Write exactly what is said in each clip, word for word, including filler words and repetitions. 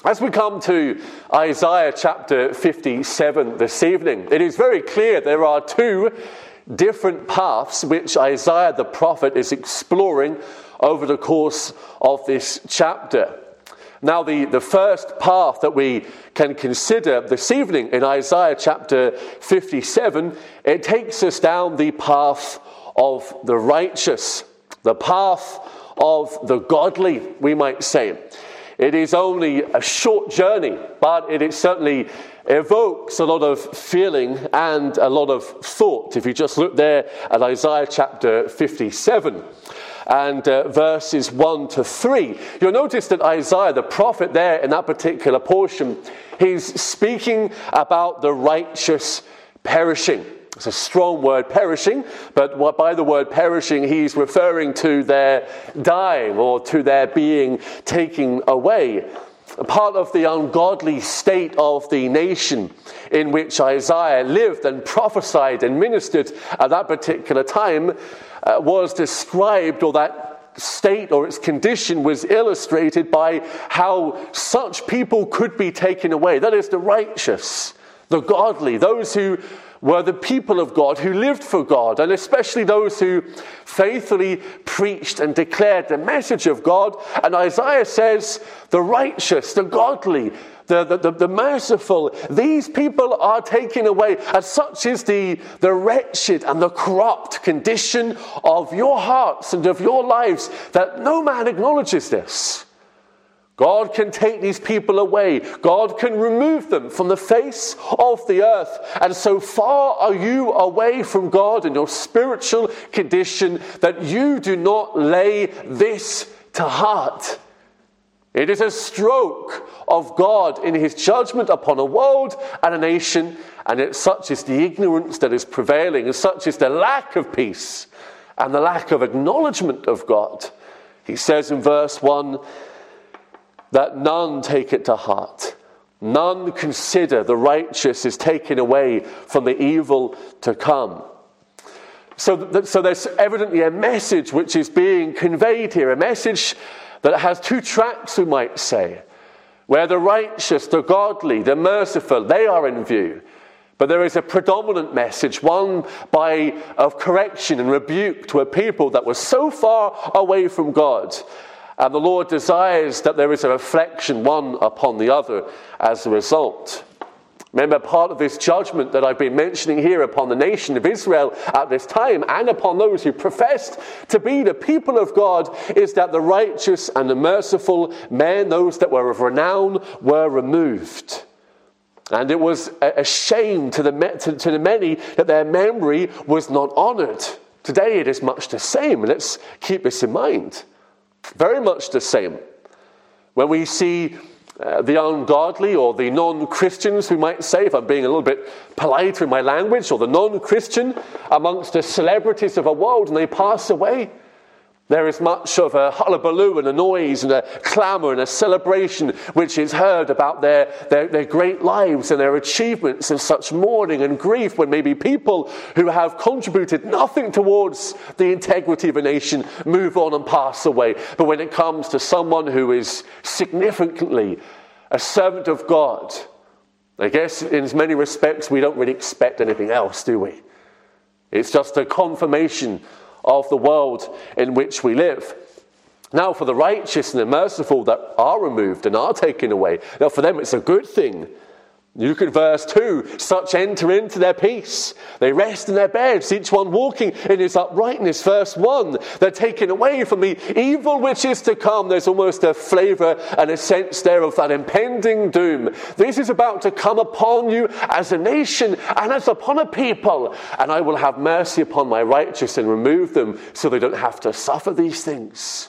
As we come to Isaiah chapter fifty-seven this evening, it is very clear there are two different paths which Isaiah the prophet is exploring over the course of this chapter. Now, the, the first path that we can consider this evening in Isaiah chapter fifty-seven, it takes us down the path of the righteous, the path of the godly, we might say. It is only a short journey, but it is certainly evokes a lot of feeling and a lot of thought. If you just look there at Isaiah chapter fifty-seven and uh, verses one to three, you'll notice that Isaiah, the prophet there in that particular portion, he's speaking about the righteous perishing. It's a strong word, perishing, but by the word perishing, he's referring to their dying or to their being taken away. Part of the ungodly state of the nation in which Isaiah lived and prophesied and ministered at that particular time uh, was described, or that state or its condition was illustrated by how such people could be taken away. That is, the righteous, the godly, those who were the people of God, who lived for God, and especially those who faithfully preached and declared the message of God. And Isaiah says, the righteous, the godly, the, the, the, the merciful, these people are taken away. And such is the, the wretched and the corrupt condition of your hearts and of your lives that no man acknowledges this. God can take these people away. God can remove them from the face of the earth. And so far are you away from God in your spiritual condition that you do not lay this to heart. It is a stroke of God in his judgment upon a world and a nation, and it, such is the ignorance that is prevailing, and such is the lack of peace and the lack of acknowledgement of God. He says in verse one, that none take it to heart. None consider the righteous is taken away from the evil to come. So, th- so there's evidently a message which is being conveyed here, a message that has two tracks, we might say, where the righteous, the godly, the merciful, they are in view. But there is a predominant message, one by of correction and rebuke to a people that was so far away from God. And the Lord desires that there is a reflection one upon the other as a result. Remember, part of this judgment that I've been mentioning here upon the nation of Israel at this time, and upon those who professed to be the people of God, is that the righteous and the merciful men, those that were of renown, were removed. And it was a shame to the, to, to the many that their memory was not honored. Today it is much the same. Let's keep this in mind. Very much the same. When we see uh, the ungodly or the non-Christians, we might say, if I'm being a little bit polite in my language, or the non-Christian amongst the celebrities of a world, and they pass away, there is much of a hullabaloo and a noise and a clamour and a celebration which is heard about their, their, their great lives and their achievements, and such mourning and grief when maybe people who have contributed nothing towards the integrity of a nation move on and pass away. But when it comes to someone who is significantly a servant of God, I guess in as many respects we don't really expect anything else, do we? It's just a confirmation of the world in which we live. Now, for the righteous and the merciful that are removed and are taken away, now for them it's a good thing. You could verse two, such enter into their peace. They rest in their beds, each one walking in his uprightness. Verse one, they're taken away from the evil which is to come. There's almost a flavour and a sense there of that impending doom. This is about to come upon you as a nation and as upon a people. And I will have mercy upon my righteous and remove them so they don't have to suffer these things.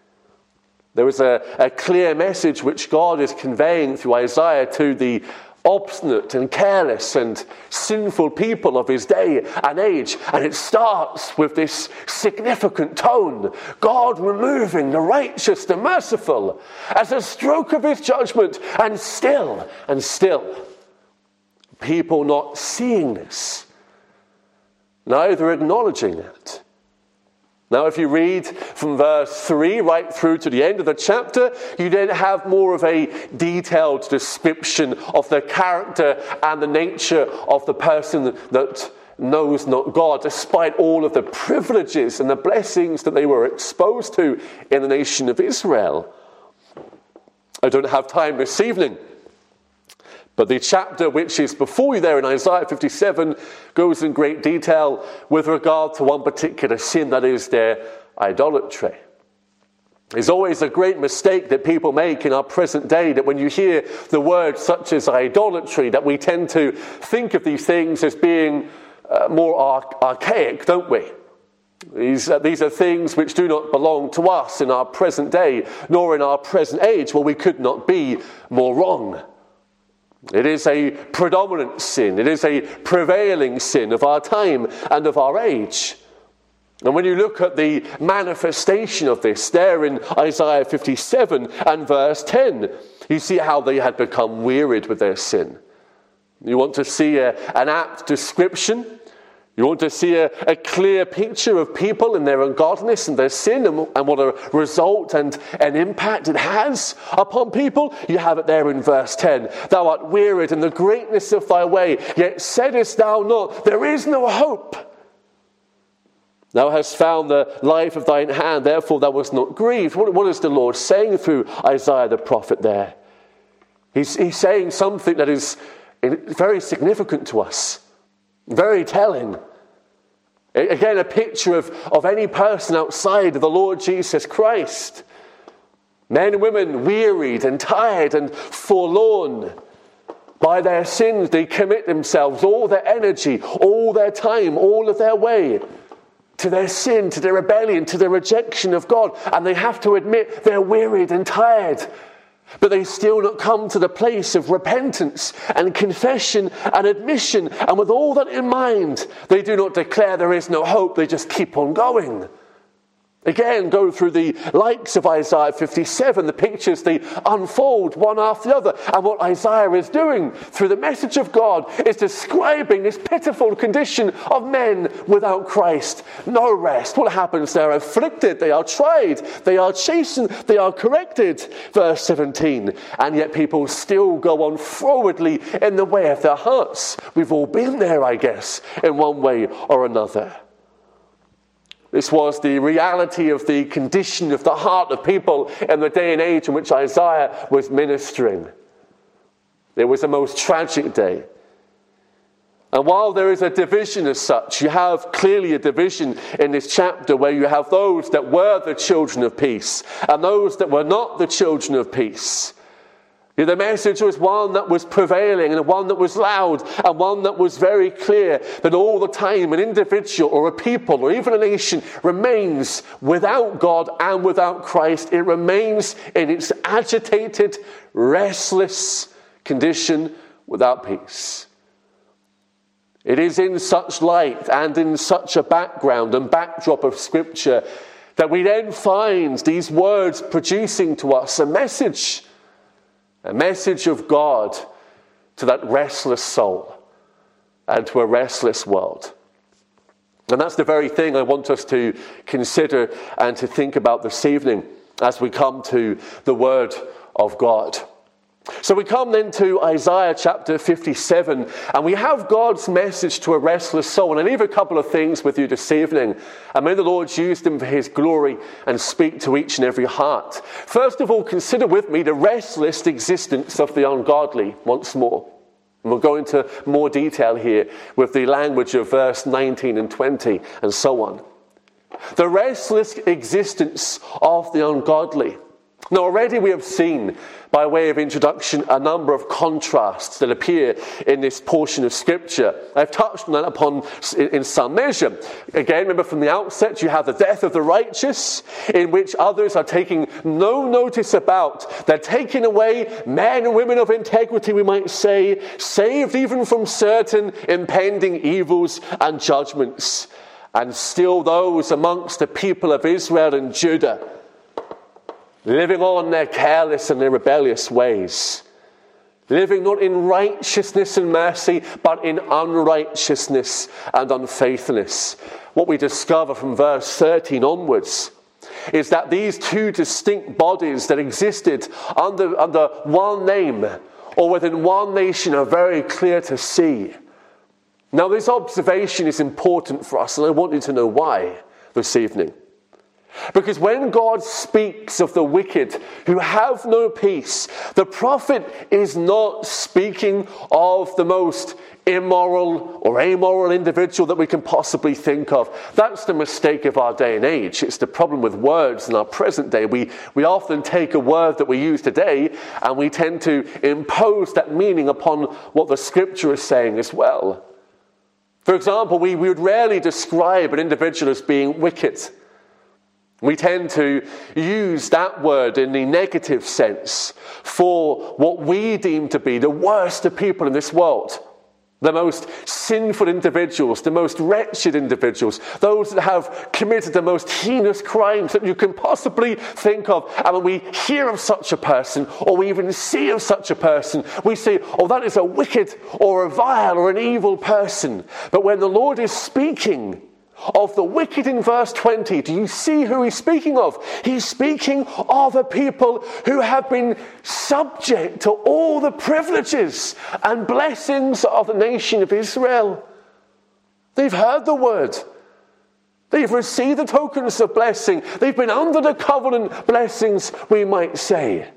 There is a, a clear message which God is conveying through Isaiah to the obstinate and careless and sinful people of his day and age. And it starts with this significant tone. God removing the righteous, the merciful, as a stroke of his judgment. And still, and still, people not seeing this, neither acknowledging it. Now, if you read from verse three right through to the end of the chapter, you then have more of a detailed description of the character and the nature of the person that knows not God, despite all of the privileges and the blessings that they were exposed to in the nation of Israel. I don't have time this evening, but the chapter which is before you there in Isaiah fifty-seven goes in great detail with regard to one particular sin, that is their idolatry. It's always a great mistake that people make in our present day, that when you hear the word such as idolatry, that we tend to think of these things as being uh, more ar- archaic, don't we? These, uh, these are things which do not belong to us in our present day, nor in our present age. Well, we could not be more wrong. It is a predominant sin. It is a prevailing sin of our time and of our age. And when you look at the manifestation of this there in Isaiah fifty-seven and verse ten, you see how they had become wearied with their sin. You want to see a, an apt description? You want to see a, a clear picture of people and their ungodliness and their sin and, and what a result and an impact it has upon people? You have it there in verse ten. Thou art wearied in the greatness of thy way, yet saidest thou not, there is no hope. Thou hast found the life of thine hand, therefore thou wast not grieved. What, what is the Lord saying through Isaiah the prophet there? He's, he's saying something that is very significant to us. Very telling. Again, a picture of, of any person outside of the Lord Jesus Christ. Men and women wearied and tired and forlorn by their sins. They commit themselves, all their energy, all their time, all of their way to their sin, to their rebellion, to their rejection of God. And they have to admit they're wearied and tired. But they still not come to the place of repentance and confession and admission. And with all that in mind, they do not declare there is no hope. They just keep on going. Again, go through the likes of Isaiah fifty-seven, the pictures they unfold one after the other. And what Isaiah is doing through the message of God is describing this pitiful condition of men without Christ. No rest. What happens? They are afflicted, they are tried, they are chastened, they are corrected. Verse seventeen. And yet people still go on forwardly in the way of their hearts. We've all been there, I guess, in one way or another. This was the reality of the condition of the heart of people in the day and age in which Isaiah was ministering. It was a most tragic day. And while there is a division as such, you have clearly a division in this chapter where you have those that were the children of peace and those that were not the children of peace. The message was one that was prevailing and one that was loud and one that was very clear, that all the time an individual or a people or even a nation remains without God and without Christ. It remains in its agitated, restless condition without peace. It is in such light and in such a background and backdrop of Scripture that we then find these words producing to us a message A message of God to that restless soul and to a restless world. And that's the very thing I want us to consider and to think about this evening as we come to the Word of God. So we come then to Isaiah chapter fifty-seven, and we have God's message to a restless soul. And I leave a couple of things with you this evening, and may the Lord use them for his glory and speak to each and every heart. First of all, consider with me the restless existence of the ungodly once more. And we'll go into more detail here with the language of verse nineteen and twenty and so on. The restless existence of the ungodly. Now, already we have seen, by way of introduction, a number of contrasts that appear in this portion of Scripture. I've touched on that upon in some measure. Again, remember from the outset, you have the death of the righteous, in which others are taking no notice about. They're taking away men and women of integrity, we might say, saved even from certain impending evils and judgments. And still those amongst the people of Israel and Judah, living on their careless and their rebellious ways, living not in righteousness and mercy, but in unrighteousness and unfaithfulness. What we discover from verse thirteen onwards is that these two distinct bodies that existed under, under one name or within one nation are very clear to see. Now, this observation is important for us, and I want you to know why this evening. Because when God speaks of the wicked who have no peace, the prophet is not speaking of the most immoral or amoral individual that we can possibly think of. That's the mistake of our day and age. It's the problem with words in our present day. We, we often take a word that we use today and we tend to impose that meaning upon what the scripture is saying as well. For example, we, we would rarely describe an individual as being wicked. We tend to use that word in the negative sense for what we deem to be the worst of people in this world. The most sinful individuals, the most wretched individuals, those that have committed the most heinous crimes that you can possibly think of. And when we hear of such a person, or we even see of such a person, we say, oh, that is a wicked or a vile or an evil person. But when the Lord is speaking of the wicked in verse twenty, do you see who he's speaking of? He's speaking of a people who have been subject to all the privileges and blessings of the nation of Israel. They've heard the word. They've received the tokens of blessing. They've been under the covenant blessings, we might say.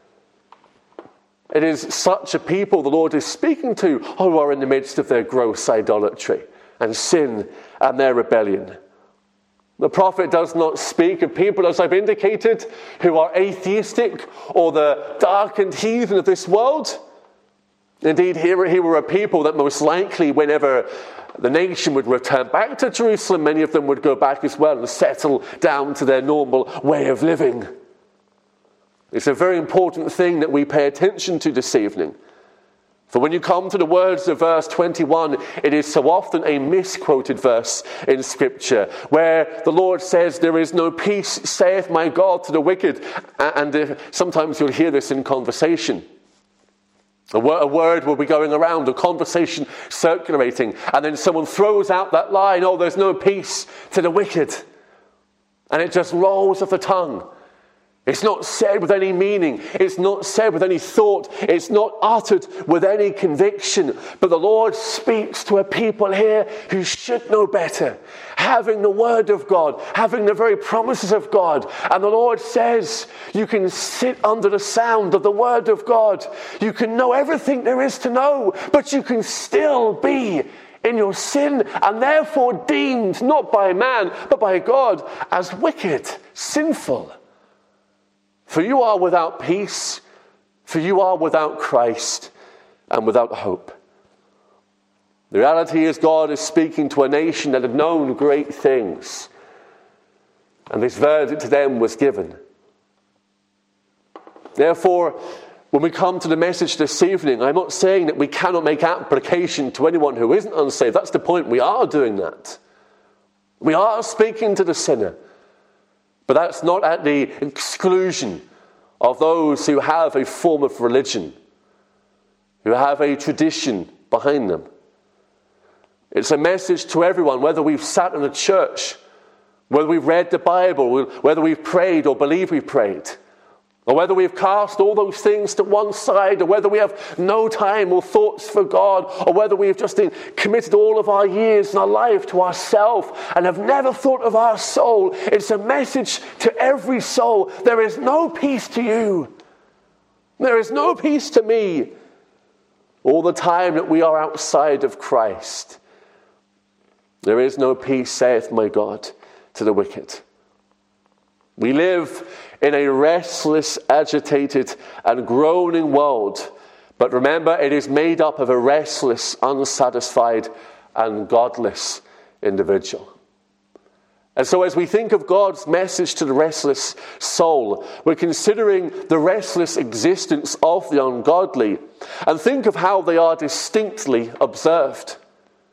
It is such a people the Lord is speaking to who are in the midst of their gross idolatry and sin and their rebellion. The prophet does not speak of people, as I've indicated, who are atheistic or the darkened heathen of this world. Indeed, here, here were a people that most likely, whenever the nation would return back to Jerusalem, many of them would go back as well and settle down to their normal way of living. It's a very important thing that we pay attention to this evening. For when you come to the words of verse twenty-one, it is so often a misquoted verse in Scripture, where the Lord says, there is no peace, saith my God, to the wicked. And sometimes you'll hear this in conversation. A word will be going around, a conversation circulating, and then someone throws out that line, oh, there's no peace to the wicked. And it just rolls off the tongue. It's not said with any meaning. It's not said with any thought. It's not uttered with any conviction. But the Lord speaks to a people here who should know better, having the word of God, having the very promises of God. And the Lord says, you can sit under the sound of the word of God. You can know everything there is to know, but you can still be in your sin and therefore deemed not by man, but by God as wicked, sinful. For you are without peace, for you are without Christ and without hope. The reality is God is speaking to a nation that had known great things, and this verdict to them was given. Therefore, when we come to the message this evening, I'm not saying that we cannot make application to anyone who isn't unsaved. That's the point. We are doing that. We are speaking to the sinner. But that's not at the exclusion of those who have a form of religion, who have a tradition behind them. It's a message to everyone, whether we've sat in a church, whether we've read the Bible, whether we've prayed or believe we've prayed, or whether we've cast all those things to one side, or whether we have no time or thoughts for God, or whether we've just committed all of our years and our life to ourselves and have never thought of our soul. It's a message to every soul. There is no peace to you. There is no peace to me all the time that we are outside of Christ. There is no peace, saith my God, to the wicked. We live in a restless, agitated, and groaning world. But remember, it is made up of a restless, unsatisfied, and godless individual. And so as we think of God's message to the restless soul, we're considering the restless existence of the ungodly, and think of how they are distinctly observed.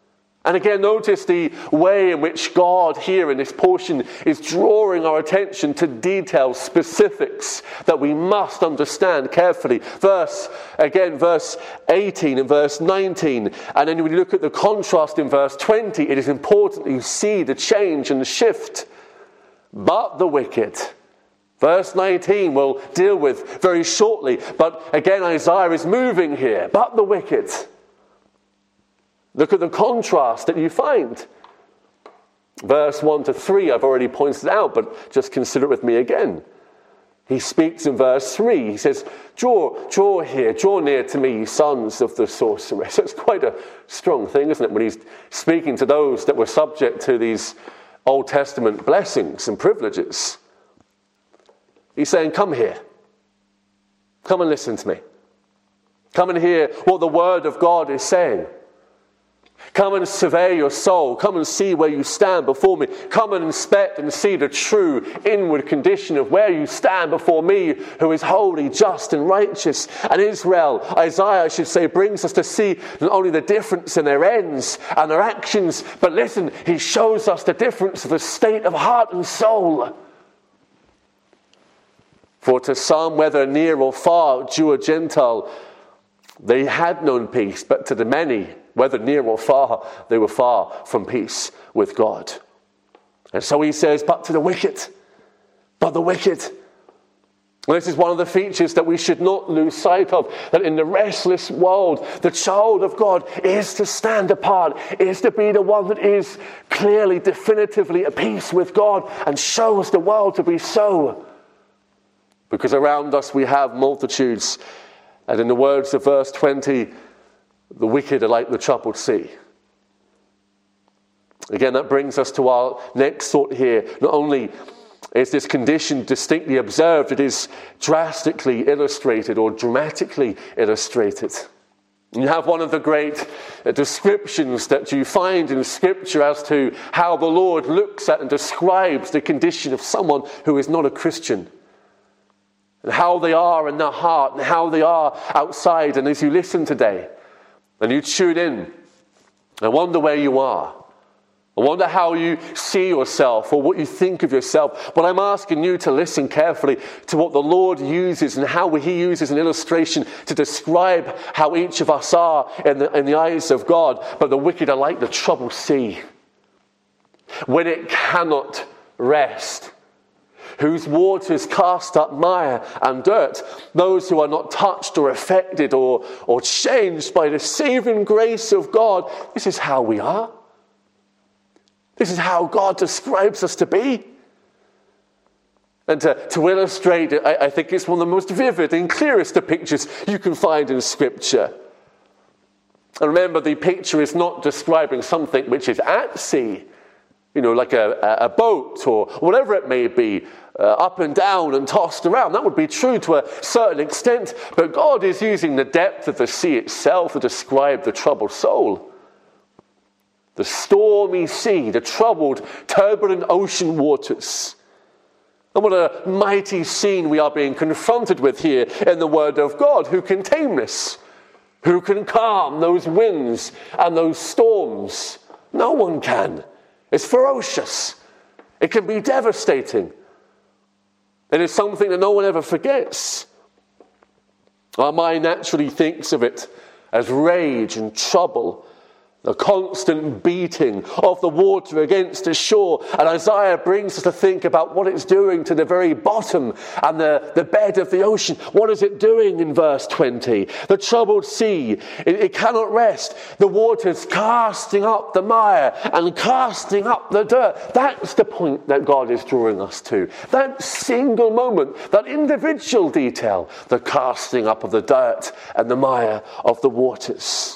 And again, notice the way in which God here in this portion is drawing our attention to details, specifics that we must understand carefully. Verse, again, verse eighteen and verse nineteen. And then when you look at the contrast in verse twenty, it is important that you see the change and the shift. But the wicked. Verse nineteen we'll deal with very shortly. But again, Isaiah is moving here. But the wicked. Look at the contrast that you find. Verse one to three, I've already pointed out, but just consider it with me again. He speaks in verse three. He says, draw, draw here, draw near to me, you sons of the sorceress. It's quite a strong thing, isn't it, when he's speaking to those that were subject to these Old Testament blessings and privileges. He's saying, come here. Come and listen to me. Come and hear what the Word of God is saying. Come and survey your soul. Come and see where you stand before me. Come and inspect and see the true inward condition of where you stand before me, who is holy, just, and righteous. And Israel, Isaiah, I should say, brings us to see not only the difference in their ends and their actions, but listen, he shows us the difference of the state of heart and soul. For to some, whether near or far, Jew or Gentile, they had known peace, but to the many, whether near or far, they were far from peace with God. And so he says, but to the wicked, but the wicked. And this is one of the features that we should not lose sight of, that in the restless world, the child of God is to stand apart, is to be the one that is clearly, definitively at peace with God and shows the world to be so. Because around us we have multitudes, and in the words of verse twenty, the wicked are like the troubled sea. Again, that brings us to our next thought here. Not only is this condition distinctly observed, it is drastically illustrated or dramatically illustrated. You have one of the great descriptions that you find in Scripture as to how the Lord looks at and describes the condition of someone who is not a Christian. And how they are in their heart and how they are outside. And as you listen today, and you tune in, I wonder where you are. I wonder how you see yourself or what you think of yourself. But I'm asking you to listen carefully to what the Lord uses and how he uses an illustration to describe how each of us are in the, in the eyes of God. But the wicked are like the troubled sea, when it cannot rest, whose waters cast up mire and dirt. Those who are not touched or affected or, or changed by the saving grace of God. This is how we are. This is how God describes us to be. And to, to illustrate it, I, I think it's one of the most vivid and clearest of pictures you can find in Scripture. And remember, the picture is not describing something which is at sea, you know, like a, a boat or whatever it may be, uh, up and down and tossed around. That would be true to a certain extent, but God is using the depth of the sea itself to describe the troubled soul. The stormy sea, the troubled, turbulent ocean waters. And what a mighty scene we are being confronted with here in the Word of God. Who can tame this? Who can calm those winds and those storms? No one can. It's ferocious. It can be devastating. It is something that no one ever forgets. Our mind naturally thinks of it as rage and trouble, the constant beating of the water against the shore. And Isaiah brings us to think about what it's doing to the very bottom and the, the bed of the ocean. What is it doing in verse twenty? The troubled sea, it, it cannot rest. The waters casting up the mire and casting up the dirt. That's the point that God is drawing us to. That single moment, that individual detail, the casting up of the dirt and the mire of the waters.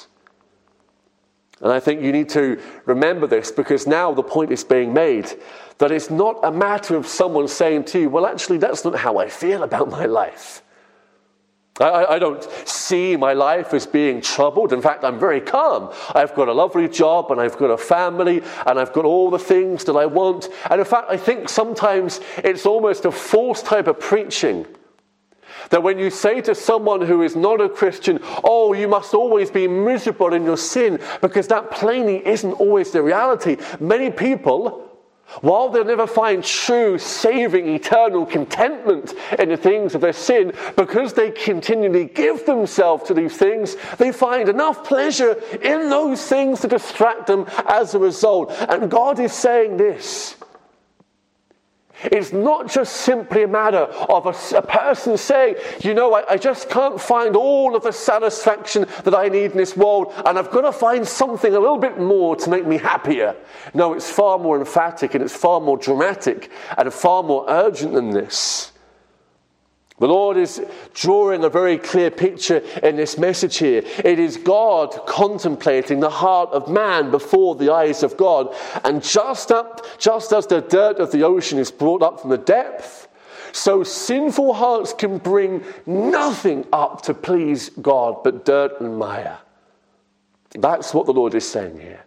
And I think you need to remember this, because now the point is being made that it's not a matter of someone saying to you, well, actually, that's not how I feel about my life. I, I don't see my life as being troubled. In fact, I'm very calm. I've got a lovely job and I've got a family and I've got all the things that I want. And in fact, I think sometimes it's almost a false type of preaching That when you say to someone who is not a Christian, oh, you must always be miserable in your sin, because that plainly isn't always the reality. Many people, while they'll never find true, saving, eternal contentment in the things of their sin, because they continually give themselves to these things, they find enough pleasure in those things to distract them as a result. And God is saying this. It's not just simply a matter of a, a person saying, you know, I, I just can't find all of the satisfaction that I need in this world, and I've got to find something a little bit more to make me happier. No, it's far more emphatic, and it's far more dramatic, and far more urgent than this. The Lord is drawing a very clear picture in this message here. It is God contemplating the heart of man before the eyes of God. And just up, just as the dirt of the ocean is brought up from the depth, so sinful hearts can bring nothing up to please God but dirt and mire. That's what the Lord is saying here.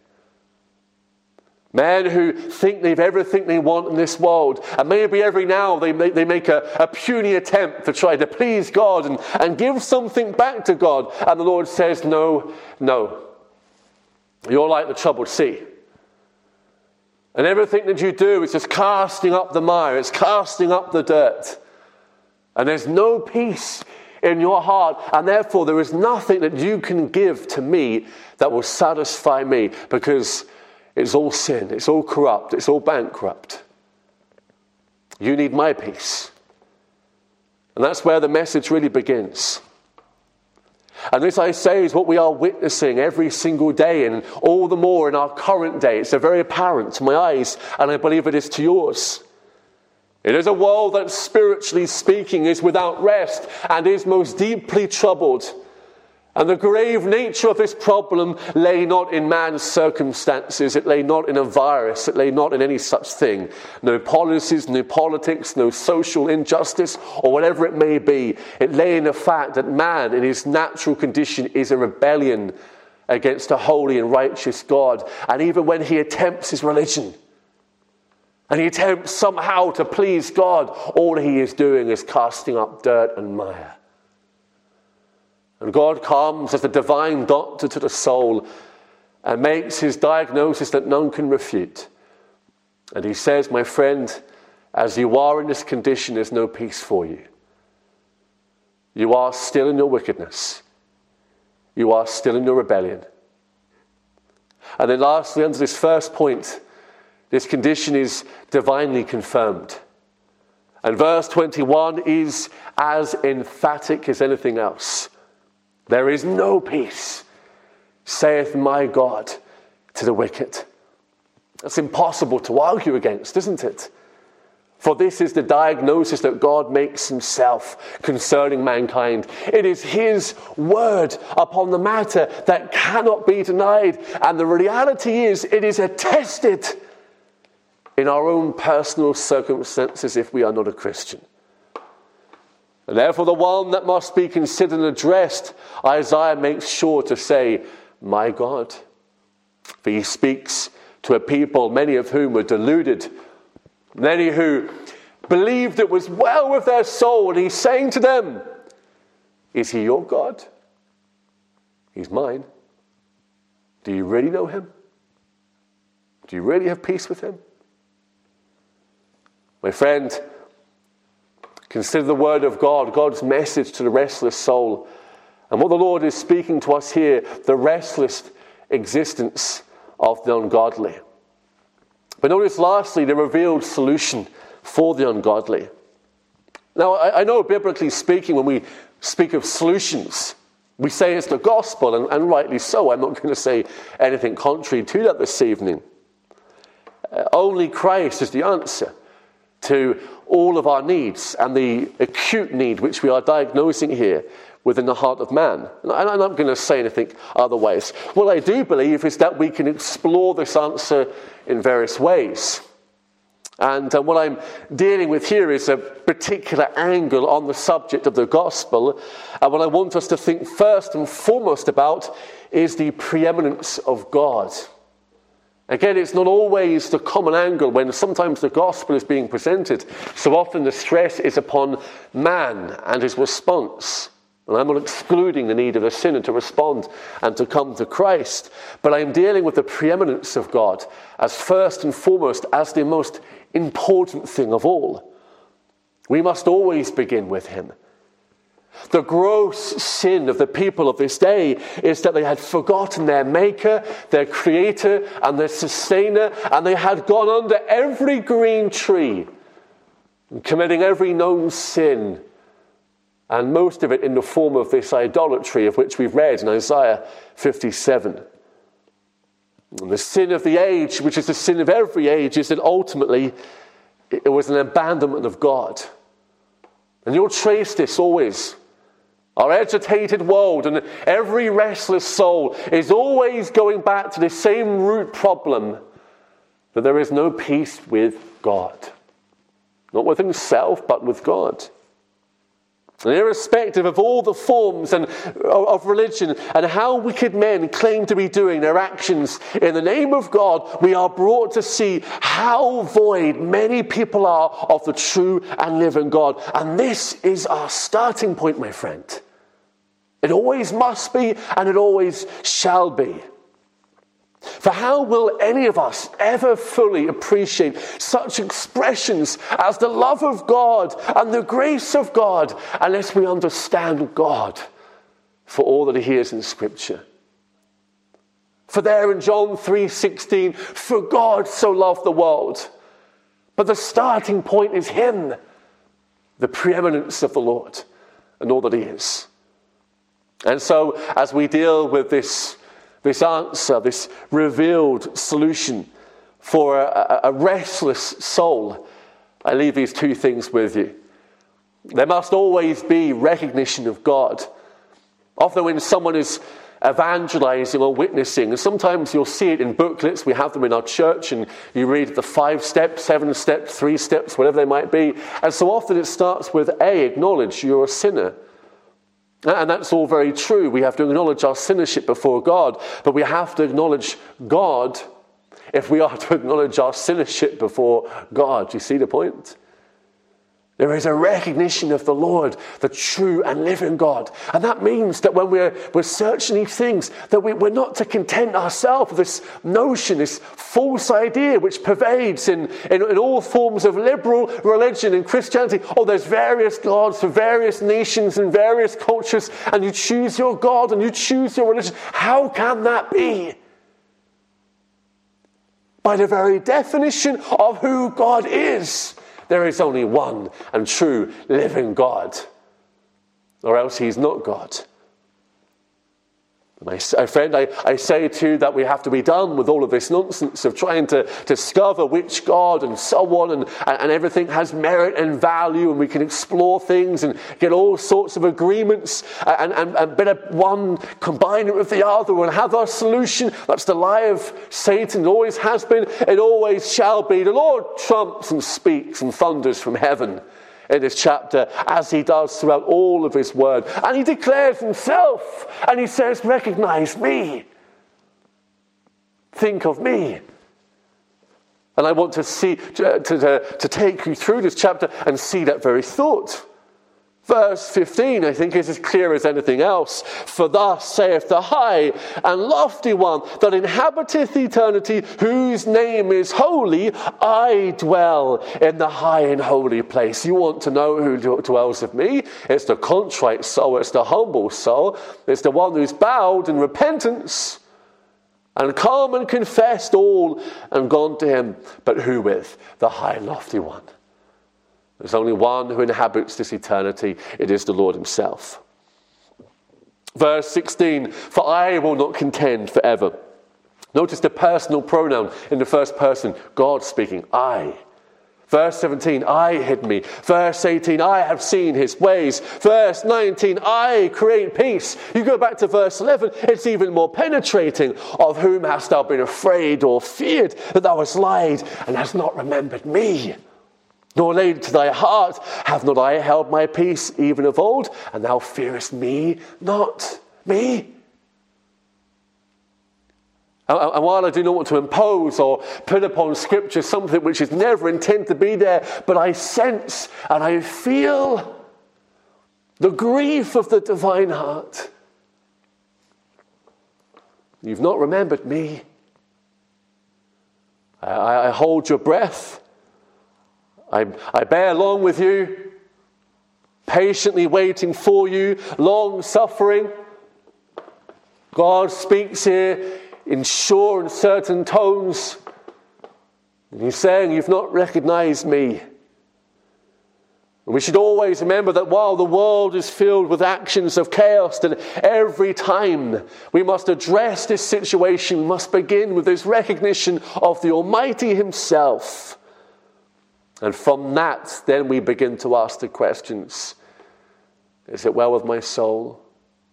Men who think they've everything they want in this world, and maybe every now they make, they make a, a puny attempt to try to please God and, and give something back to God. And the Lord says, no, no. You're like the troubled sea. And everything that you do is just casting up the mire. It's casting up the dirt. And there's no peace in your heart. And therefore there is nothing that you can give to me that will satisfy me, because it's all sin, it's all corrupt, it's all bankrupt. You need my peace. And that's where the message really begins. And this, I say, is what we are witnessing every single day, and all the more in our current day. It's very apparent to my eyes, and I believe it is to yours. It is a world that, spiritually speaking, is without rest and is most deeply troubled. And the grave nature of this problem lay not in man's circumstances. It lay not in a virus. It lay not in any such thing. No policies, no politics, no social injustice, or whatever it may be. It lay in the fact that man, in his natural condition, is a rebellion against a holy and righteous God. And even when he attempts his religion, and he attempts somehow to please God, all he is doing is casting up dirt and mire. And God comes as the divine doctor to the soul and makes his diagnosis that none can refute. And he says, my friend, as you are in this condition, there's no peace for you. You are still in your wickedness. You are still in your rebellion. And then lastly, under this first point, this condition is divinely confirmed. And verse twenty-one is as emphatic as anything else. There is no peace, saith my God, to the wicked. That's impossible to argue against, isn't it? For this is the diagnosis that God makes himself concerning mankind. It is his word upon the matter that cannot be denied. And the reality is, it is attested in our own personal circumstances if we are not a Christian. And therefore the one that must be considered and addressed, Isaiah makes sure to say, my God. For he speaks to a people, many of whom were deluded, many who believed it was well with their soul, and he's saying to them, is he your God? He's mine. Do you really know him? Do you really have peace with him? My friend, consider the word of God, God's message to the restless soul. And what the Lord is speaking to us here, the restless existence of the ungodly. But notice lastly, the revealed solution for the ungodly. Now, I, I know biblically speaking, when we speak of solutions, we say it's the gospel, and, and rightly so. I'm not going to say anything contrary to that this evening. Uh, only Christ is the answer to all of our needs and the acute need which we are diagnosing here within the heart of man. And I'm not going to say anything otherwise. What I do believe is that we can explore this answer in various ways. And uh, what I'm dealing with here is a particular angle on the subject of the gospel. And what I want us to think first and foremost about is the preeminence of God. Again, it's not always the common angle when sometimes the gospel is being presented. So often the stress is upon man and his response. And I'm not excluding the need of a sinner to respond and to come to Christ, but I'm dealing with the preeminence of God as first and foremost, as the most important thing of all. We must always begin with him. The gross sin of the people of this day is that they had forgotten their maker, their creator, and their sustainer, and they had gone under every green tree, committing every known sin, and most of it in the form of this idolatry of which we've read in Isaiah fifty-seven. And the sin of the age, which is the sin of every age, is that ultimately it was an abandonment of God. And you'll trace this always. Our agitated world and every restless soul is always going back to the same root problem, that there is no peace with God. Not with himself, but with God. And irrespective of all the forms and of religion and how wicked men claim to be doing their actions in the name of God, we are brought to see how void many people are of the true and living God. And this is our starting point, my friend. It always must be, and it always shall be. For how will any of us ever fully appreciate such expressions as the love of God and the grace of God unless we understand God for all that he is in Scripture? For there in John three sixteen, for God so loved the world. But the starting point is him, the preeminence of the Lord and all that he is. And so as we deal with this This answer, this revealed solution for a, a restless soul, I leave these two things with you. There must always be recognition of God. Often when someone is evangelizing or witnessing, and sometimes you'll see it in booklets, we have them in our church, and you read the five steps, seven steps, three steps, whatever they might be. And so often it starts with A, acknowledge you're a sinner. And that's all very true. We have to acknowledge our sinnership before God, but we have to acknowledge God if we are to acknowledge our sinnership before God. Do you see the point? There is a recognition of the Lord, the true and living God. And that means that when we're, we're searching these things, that we, we're not to content ourselves with this notion, this false idea which pervades in, in, in all forms of liberal religion and Christianity. Oh, there's various gods for various nations and various cultures, and you choose your God and you choose your religion. How can that be? By the very definition of who God is. There is only one and true living God, or else he's not God. My friend, I, I say too that we have to be done with all of this nonsense of trying to discover which God and so on, and, and everything has merit and value, and we can explore things and get all sorts of agreements and, and, and better one combine it with the other and have our solution. That's the lie of Satan. It always has been, it always shall be. The Lord trumps and speaks and thunders from heaven in this chapter, as he does throughout all of his word. And he declares himself, and he says, recognize me. Think of me. And I want to see to, to, to take you through this chapter and see that very thought. Verse fifteen, I think, is as clear as anything else. For thus saith the high and lofty one that inhabiteth eternity, whose name is holy, I dwell in the high and holy place. You want to know who dwells with me? It's the contrite soul, it's the humble soul, it's the one who's bowed in repentance and come and confessed all and gone to him. But who with? The high and lofty one. There's only one who inhabits this eternity. It is the Lord himself. Verse sixteen, for I will not contend forever. Notice the personal pronoun in the first person, God speaking, I. Verse seventeen, I hid me. Verse eighteen, I have seen his ways. Verse nineteen, I create peace. You go back to verse eleven, it's even more penetrating. Of whom hast thou been afraid or feared, that thou hast lied and hast not remembered me? Nor laid it to thy heart, have not I held my peace even of old, and thou fearest me not? Me? And while I do not want to impose or put upon Scripture something which is never intended to be there, but I sense and I feel the grief of the divine heart. You've not remembered me. I, I hold your breath. I, I bear along with you, patiently waiting for you, long suffering. God speaks here in sure and certain tones. And he's saying, you've not recognized me. And we should always remember that while the world is filled with actions of chaos, that every time we must address this situation, we must begin with this recognition of the Almighty himself. And from that, then we begin to ask the questions. Is it well with my soul?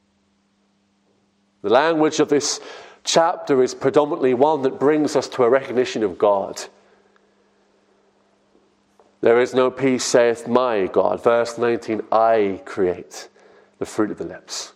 The language of this chapter is predominantly one that brings us to a recognition of God. There is no peace, saith my God. Verse nineteen, I create the fruit of the lips.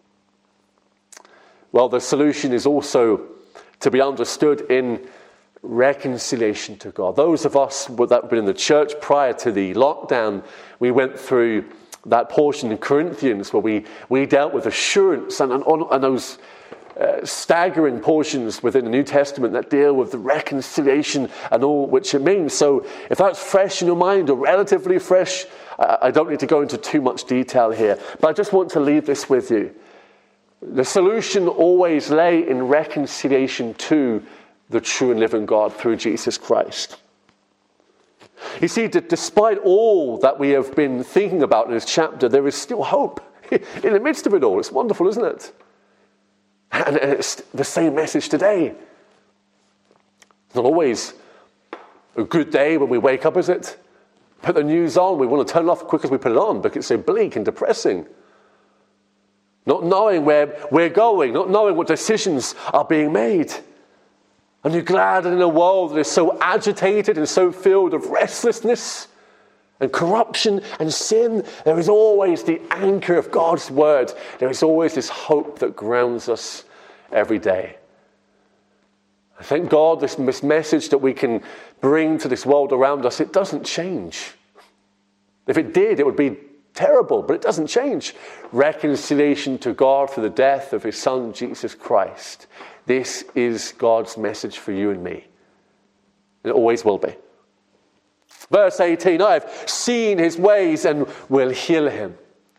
Well, the solution is also to be understood in reconciliation to God. Those of us that have been in the church prior to the lockdown, we went through that portion in Corinthians where we, we dealt with assurance and, and, and those Uh, staggering portions within the New Testament that deal with the reconciliation and all which it means. So if that's fresh in your mind or relatively fresh, I, I don't need to go into too much detail here, but I just want to leave this with you. The solution always lay in reconciliation to the true and living God through Jesus Christ. You see, that despite all that we have been thinking about in this chapter, there is still hope in the midst of it all. It's wonderful, isn't it? And it's the same message today. It's not always a good day when we wake up, is it? Put the news on, we want to turn it off as quick as we put it on because it's so bleak and depressing. Not knowing where we're going, not knowing what decisions are being made. And you're glad that in a world that is so agitated and so filled of restlessness and corruption and sin, there is always the anchor of God's word. There is always this hope that grounds us every day. I thank God this, this message that we can bring to this world around us, it doesn't change. If it did, it would be terrible, but it doesn't change. Reconciliation to God through the death of his Son, Jesus Christ. This is God's message for you and me. It always will be. Verse eighteen, I have seen his ways and will heal him.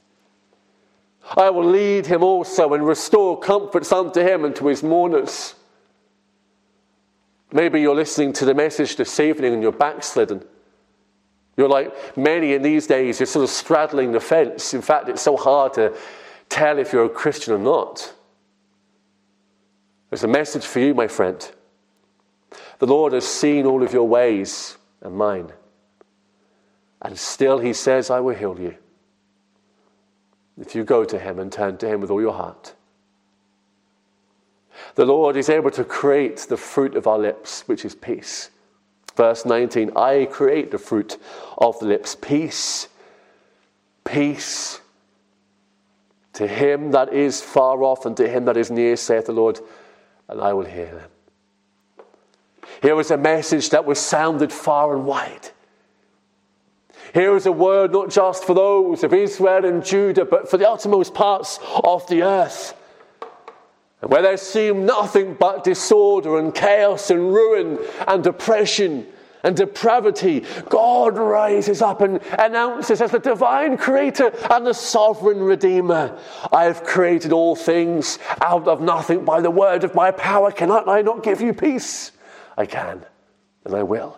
I will lead him also and restore comforts unto him and to his mourners. Maybe you're listening to the message this evening and you're backslidden. You're like many in these days, you're sort of straddling the fence. In fact, it's so hard to tell if you're a Christian or not. There's a message for you, my friend. The Lord has seen all of your ways and mine. And still he says, I will heal you. If you go to him and turn to him with all your heart. The Lord is able to create the fruit of our lips, which is peace. Verse nineteen, I create the fruit of the lips. Peace. Peace. To him that is far off and to him that is near, saith the Lord, and I will hear them. Here was a message that was sounded far and wide. Here is a word not just for those of Israel and Judah, but for the uttermost parts of the earth. And where there seemed nothing but disorder and chaos and ruin and depression and depravity, God rises up and announces as the divine creator and the sovereign redeemer, I have created all things out of nothing. By the word of my power, cannot I not give you peace? I can, and I will.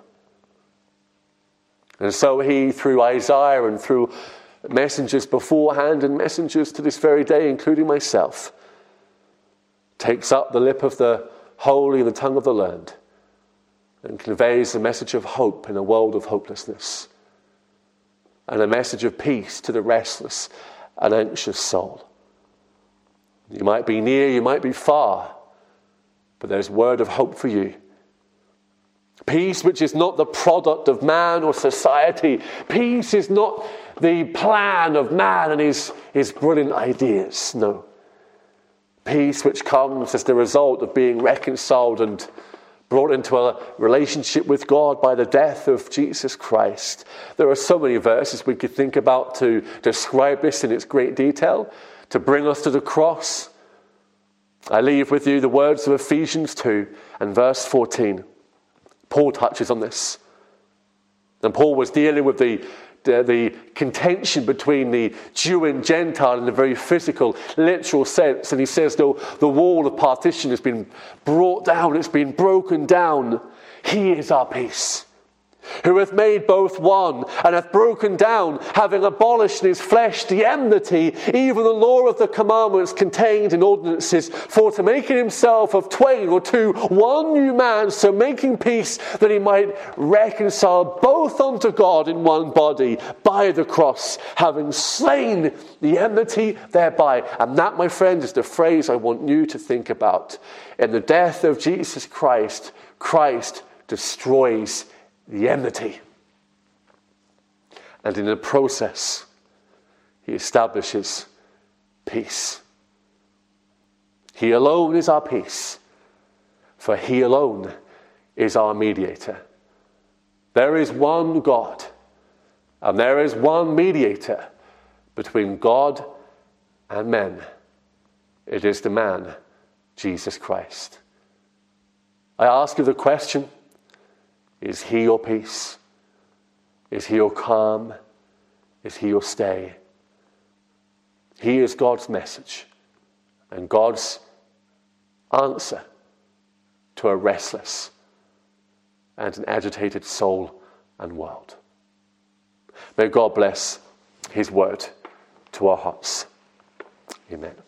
And so he, through Isaiah and through messengers beforehand and messengers to this very day, including myself, takes up the lip of the holy and the tongue of the learned and conveys a message of hope in a world of hopelessness and a message of peace to the restless and anxious soul. You might be near, you might be far, but there's word of hope for you. Peace which is not the product of man or society. Peace is not the plan of man and his, his brilliant ideas. No. Peace which comes as the result of being reconciled and brought into a relationship with God by the death of Jesus Christ. There are so many verses we could think about to describe this in its great detail, to bring us to the cross. I leave with you the words of Ephesians two and verse fourteen. Paul touches on this. And Paul was dealing with the, the, the contention between the Jew and Gentile in a very physical, literal sense. And he says, though the wall of partition has been brought down, it's been broken down, he is our peace, who hath made both one, and hath broken down, having abolished in his flesh the enmity, even the law of the commandments contained in ordinances, for to make in himself of twain or two one new man, so making peace, that he might reconcile both unto God in one body by the cross, having slain the enmity thereby. And that, my friend, is the phrase I want you to think about. In the death of Jesus Christ, Christ destroys the enmity. And in the process, he establishes peace. He alone is our peace, for he alone is our mediator. There is one God, and there is one mediator between God and men. It is the man, Jesus Christ. I ask you the question, is he your peace? Is he your calm? Is he your stay? He is God's message and God's answer to a restless and an agitated soul and world. May God bless his word to our hearts. Amen.